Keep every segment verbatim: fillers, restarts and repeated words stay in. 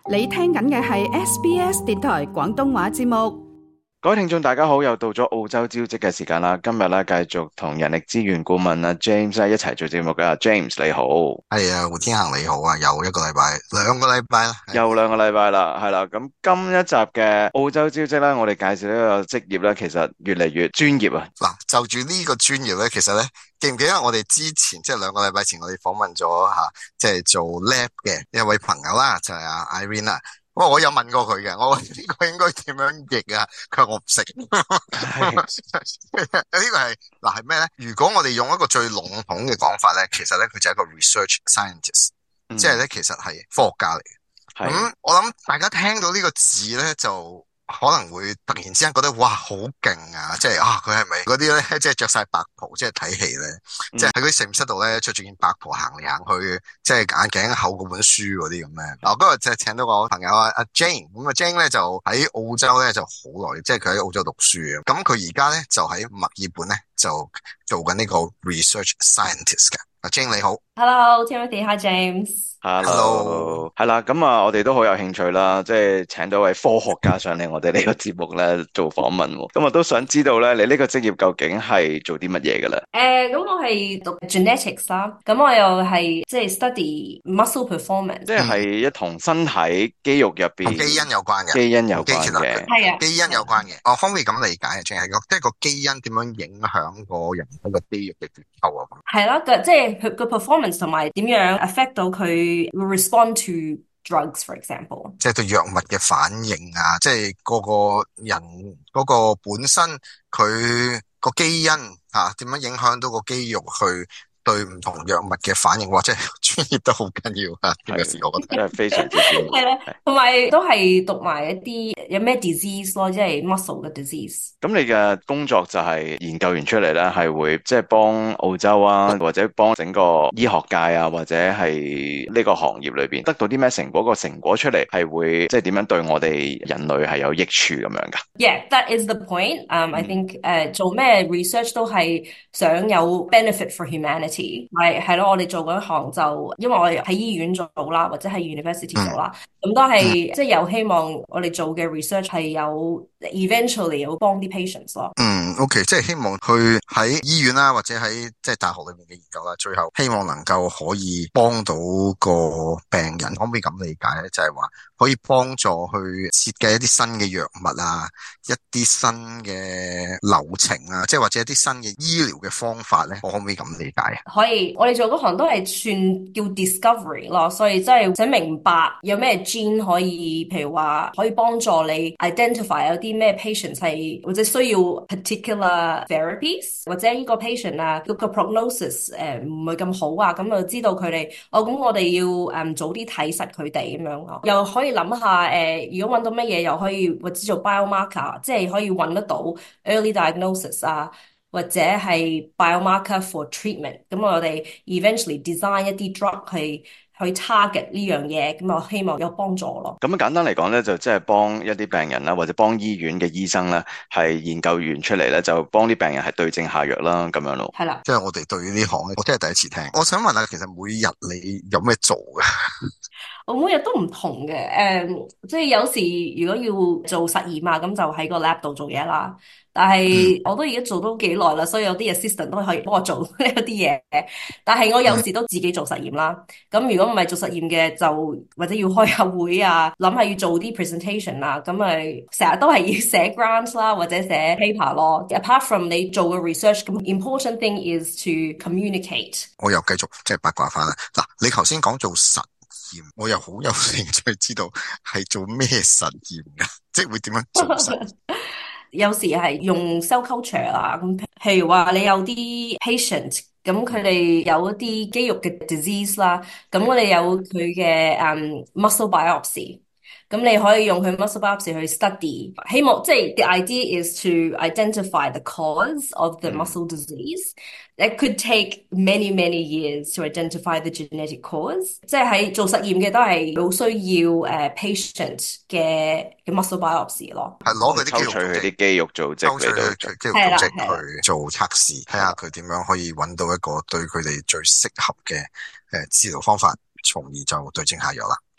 你聽緊嘅係 S B S 電台廣東話節目。 各位聽眾大家好，又到咗澳洲招職嘅時間啦。今日咧繼續同人力資源顧問啊 James 咧一齊做節目嘅。James 你好。 係啊，胡天行你好啊，又一個禮拜，兩個禮拜啦， 又兩個禮拜啦，係啦。咁今一集嘅澳洲招職咧，我哋介紹呢個職業咧，其實越嚟越專業啊。 嗱，就住呢個專業咧，其實咧記唔記得我哋之前即係兩個禮拜前，我哋訪問咗吓，即係做 lab 嘅一位朋友啦，就係阿 Irene 啦。我我有問過佢嘅，我話呢個應該點樣譯啊？佢話我唔識。呢個係嗱係咩咧？如果我哋用一個最籠統嘅講法咧，其實咧佢就係一個 research scientist，嗯、即係咧其實係科學家嚟嘅。咁、嗯、我諗大家聽到呢個字咧就可能會突然之間覺得哇好勁啊！即係啊佢係咪嗰啲咧即係着晒白袍即係睇戲咧？嗯、即係喺嗰啲實驗室度咧着住件白袍行嚟行去，即係眼鏡厚嗰本書嗰啲咁咧。嗱，嗰日就請到個朋友啊阿 Jane， 咁啊 Jane 咧就喺澳洲咧就好耐，即係佢喺澳洲讀書嘅。咁佢而家咧就喺墨爾本咧就做緊呢個 research scientist 嘅。阿 Jane 你好 ，Hello Timothy，Hi James。Hello， 係啦，咁啊，我哋都好有興趣啦，即係請到位科學家上嚟我哋呢個節目咧做訪問，咁我都想知道咧，你呢個職業究竟係做啲乜嘢噶啦？ 誒，咁我係讀 genetics 啦，咁我又係即係 study muscle performance， 即係一同身體肌肉入邊同基因有關嘅， 基因有關嘅， 係啊， 基因有關嘅。我可唔可以咁理解啊？淨係個即係個基因點樣影響個人嗰個肌肉嘅結構啊？ 係啦，即係佢個 performance 同埋點樣 affect 到佢 respond to drugs，for example， 即係對藥物嘅反應啊，即係個個人嗰個本身佢個基因啊，點樣影響到個肌肉去對唔同藥物嘅反應，或者專業都好緊要啊！呢個時我覺得真係非常之專業。 係啦，同埋都係讀埋一啲有咩 disease 咯，即係 muscle 嘅 disease。 咁你嘅工作就係研究完出嚟咧，係會即係幫澳洲啊，或者幫整個醫學界啊，或者係呢個行業裏邊得到啲咩成果？個成果出嚟係會即係點樣對我哋人類係有益處咁樣噶 ？Yeah, that is the point. Um, I think 誒、uh, 做咩 research 都係想有 benefit for humanity。係係咯，我哋做嗰行就因為我哋喺醫院做啦，或者喺 university 做啦，咁、嗯、都係、嗯、即係有希望我哋做嘅 research 係有 eventually 有幫啲 patients 咯。 嗯 OK， 即係希望去喺醫院啦，或者喺即係大學裏面嘅研究啦，最後希望能夠可以幫到個病人。可唔可以咁理解咧？就係話可以幫助去設計一啲新嘅藥物啊，一啲新嘅流程啊，即係或者一啲新嘅醫療嘅方法咧，我可唔可以咁理解啊？ 可以，我哋做嗰行都係算叫 discovery 咯，所以真係想明白有咩 gene 可以，譬如話可以幫助你 identify 有啲咩 patients 係或者需要 particular therapies，或者呢個 patient 啊，個 prognosis 誒唔係咁好啊，咁就知道佢哋，哦咁我哋要誒、嗯、早啲睇實佢哋咁樣咯，又可以諗下誒、呃，如果揾到乜嘢又可以或者做 biomarker，即係可以揾得到 early diagnosis 啊。或者係 biomarker for treatment，咁我哋 eventually design 一啲 drug 去去 target 呢樣嘢，咁我希望有幫助咯。 咁簡單嚟講咧，就即係幫一啲病人啦，或者幫醫院嘅醫生咧，係研究完出嚟咧，就幫啲病人係對症下藥啦，咁樣咯。 係啦， 即係我哋對呢行咧，我真係第一次聽。我想問下，其實每日你有咩做嘅？ 我每日都唔同嘅，誒、um，即係有時如果要做實驗啊，咁就喺個 lab 度做嘢啦。但係我都已經做咗幾耐啦，所以有啲 assistant 都可以幫我做呢啲嘢。但係我有時都自己做實驗啦。咁如果唔係做實驗嘅，就或者要開下會啊，諗下要做啲 presentation 啊，咁咪成日都係要寫 grants 啦，或者寫 paper 咯。Apart from 你做嘅 research，咁 important thing is to communicate。 我又繼續即係八卦翻啦。嗱，你頭先講做實驗，我又好有興趣知道係做咩實驗噶，即係會點樣做實驗？ 有時係用 cell culture 啊，咁譬如話你有啲 patient，咁佢哋有一啲肌肉嘅 disease 啦，咁我哋有佢嘅誒 muscle biopsy。咁你可以用佢 muscle biopsy 去 study，希望即係 the idea is to identify the cause of the muscle disease. It could take many many years to identify the genetic cause. 即係喺做實驗嘅都係好需要誒 patient 嘅嘅 muscle biopsy 咯。 係攞佢啲肌肉抽取佢啲肌肉組織嚟到肌肉組織去做測試，睇下佢點樣可以揾到一個對佢哋最適合嘅誒治療方法，從而就對症下藥啦。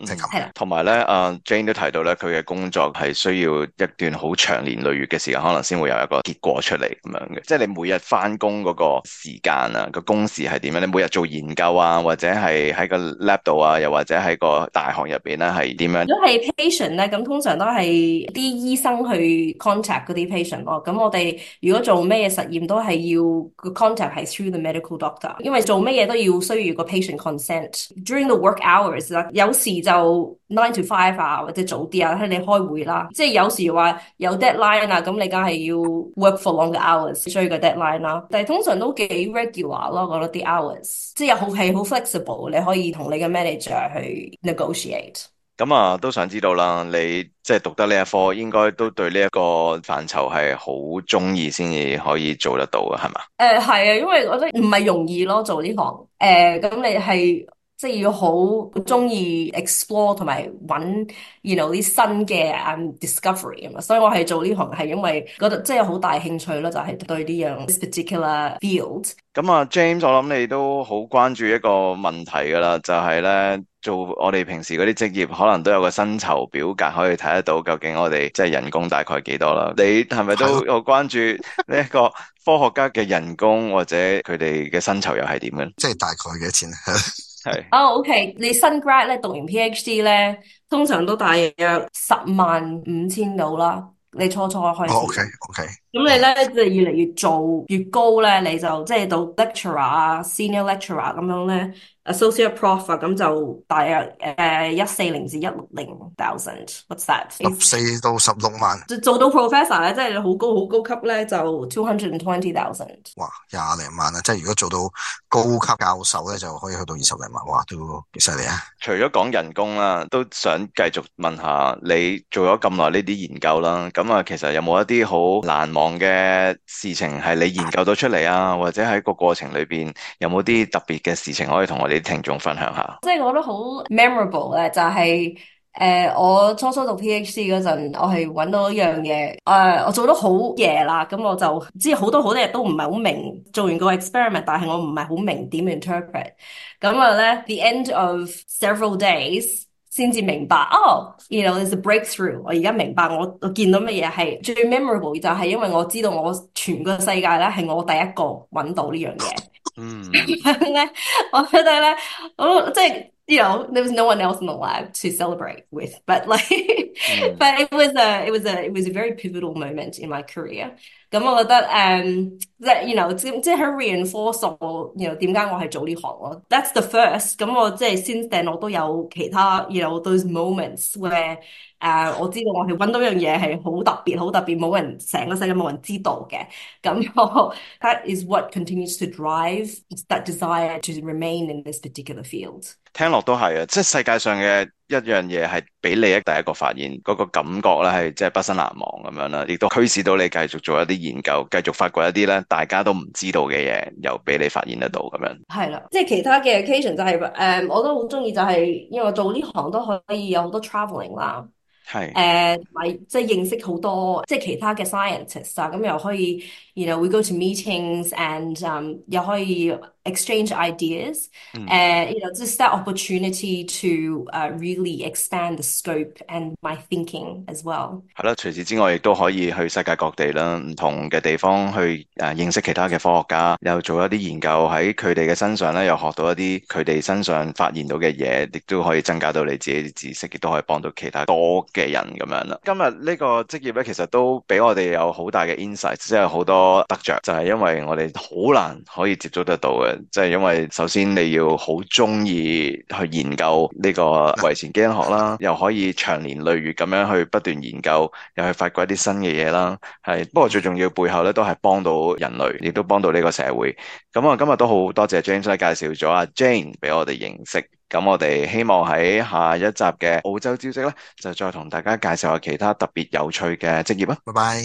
即係咁。 係啦， 同埋咧，阿 Jane 都提到咧，佢嘅工作係需要一段好長年累月嘅時間，可能先會有一個結果出嚟咁樣嘅。即係你每日翻工嗰個時間啊，個工時係點樣？你每日做研究啊，或者係喺個 lab 度啊，又或者喺個大學入邊咧係點樣？ 如果係 patient 咧，咁通常都係啲醫生去 contact 嗰啲 patient 咯。咁我哋如果做咩嘢實驗都係要個 contact 係 through the medical doctor，因為做咩嘢都要需要個 patient consent。During the work hours 啦，有時就 nine to five 啊，或者早啲啊，睇你開會啦。即係有時話有 deadline 啊，咁你梗係要 work for longer hours 追個 deadline 啦。但係通常都幾 regular 咯，我覺得啲 hours，即係又好係好 flexible，你可以同你嘅 manager 去 negotiate。 咁啊，都想知道啦，你即係讀得呢一科，應該都對呢一個範疇係好中意先至可以做得到嘅，係嘛？ 誒係啊，因為我覺得唔係容易咯，做呢行。誒、呃、咁你係即係要好中意 explore 同埋揾，you know 啲新嘅 um, discovery 啊嘛。所以我係做呢行係因為覺得即係好大興趣咯，就係、是、對呢樣 this particular field。 咁啊，James，我諗你都好關注一個問題噶啦，就係咧。做我哋平時嗰啲職業，可能都有個薪酬表格可以睇得到，究竟我哋即係人工大概幾多啦？你係咪都有關注呢一個科學家嘅人工或者佢哋嘅薪酬又係點嘅？ 即係大概幾多錢？ 係哦、oh, OK， 你新 grad 咧讀完 PhD 咧，通常都大約十萬五千到啦。你初初開始。 哦，OK，OK。 咁你咧就越嚟越做越高咧，你就即係到 lecturer 啊、senior lecturer 咁樣咧。Associate Prof 咁就大約誒一四零至一六零 thousand，what's that？ 十四到十六萬。 做到 professor 咧，即係好高好高級咧，就 two hundred and twenty thousand。 哇，廿零萬啊！即係如果做到高級教授咧，就可以去到二十零萬，哇，都幾犀利啊！ 除咗講人工啦，都想繼續問下你做咗咁耐呢啲研究啦，咁啊，其實有冇一啲好難忘嘅事情係你研究到出嚟啊？或者喺個過程裏邊有冇啲特別嘅事情可以同我哋啲聽眾分享下？ 即係我覺得好 memorable 咧，就係、是、誒、呃、我初初讀 PhD 嗰陣，我係揾到一樣嘢，誒、呃、我做得好夜啦，咁我就知好多好多嘢都唔係好明，做完個 experiment，但係我唔係好明點 interpret，咁啊咧 the end of several days 先至明白，哦 you know there's a breakthrough， 我而家明白我我見到乜嘢係最 memorable， 就係因為我知道我全個世界咧係我第一個揾到呢樣嘢。 嗯， 咧，我覺得咧，我即係 you know there was no one else in the lab to celebrate with, but like, mm. but it was a it was a it was a very pivotal moment in my career。咁我覺得誒，即係 you know 即即係 reinforce 我 you know 點解我係做呢行咯。That's the first。咁我即係 since then 我都有其他 you know those moments where 誒、uh, 我知道我係揾到樣嘢係好特別好特別，冇人成個世界冇人知道嘅。咁我 that is what continues to drive that desire to remain in this particular field。 聽落都係啊，即係世界上嘅一樣嘢係俾你第一個發現，嗰個感覺咧係即係畢生難忘咁樣啦，亦都驅使到你繼續做一啲研究，繼續發掘一啲咧大家都唔知道嘅嘢，又俾你發現得到咁樣。 係啦，即係其他嘅 occasion 就係、是、誒、呃，我都好中意就係、是，因為我做呢行都可以有好多 travelling 啦。 係誒，同埋即係認識好多即係其他嘅 scientists 啊，咁又可以，you know we go to meetings and、um, 又可以 exchange ideas，誒、uh, ，you know just that opportunity to、uh, really expand the scope and my thinking as well。 係啦，除此之外，亦都可以去世界各地啦，唔同嘅地方去誒、呃、認識其他嘅科學家，又做一啲研究喺佢哋嘅身上咧，又學到一啲佢哋身上發現到嘅嘢，亦都可以增加到你自己嘅知識，亦都可以幫到其他多嘅人咁樣啦。今日呢個職業咧，其實都俾我哋有好大嘅 insight，即係好多得着，就係因為我哋好難可以接觸得到嘅，即係因為首先你要好中意去研究呢個遺傳基因學啦，又可以長年累月咁樣去不斷研究，又去發掘一啲新嘅嘢啦。係，不過最重要背後咧都係幫到人類，亦都幫到呢個社會。咁啊，今日都好多謝 James 介紹咗阿 Jane 俾我哋認識。咁我哋希望喺下一集嘅澳洲招職咧，就再同大家介紹下其他特別有趣嘅職業啦。 拜拜。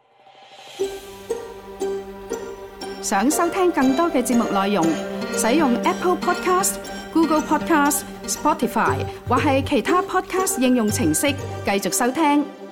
想收聽更多嘅節目內容，使用 Apple Podcast、Google Podcast、Spotify 或係其他 Podcast 應用程式繼續收聽。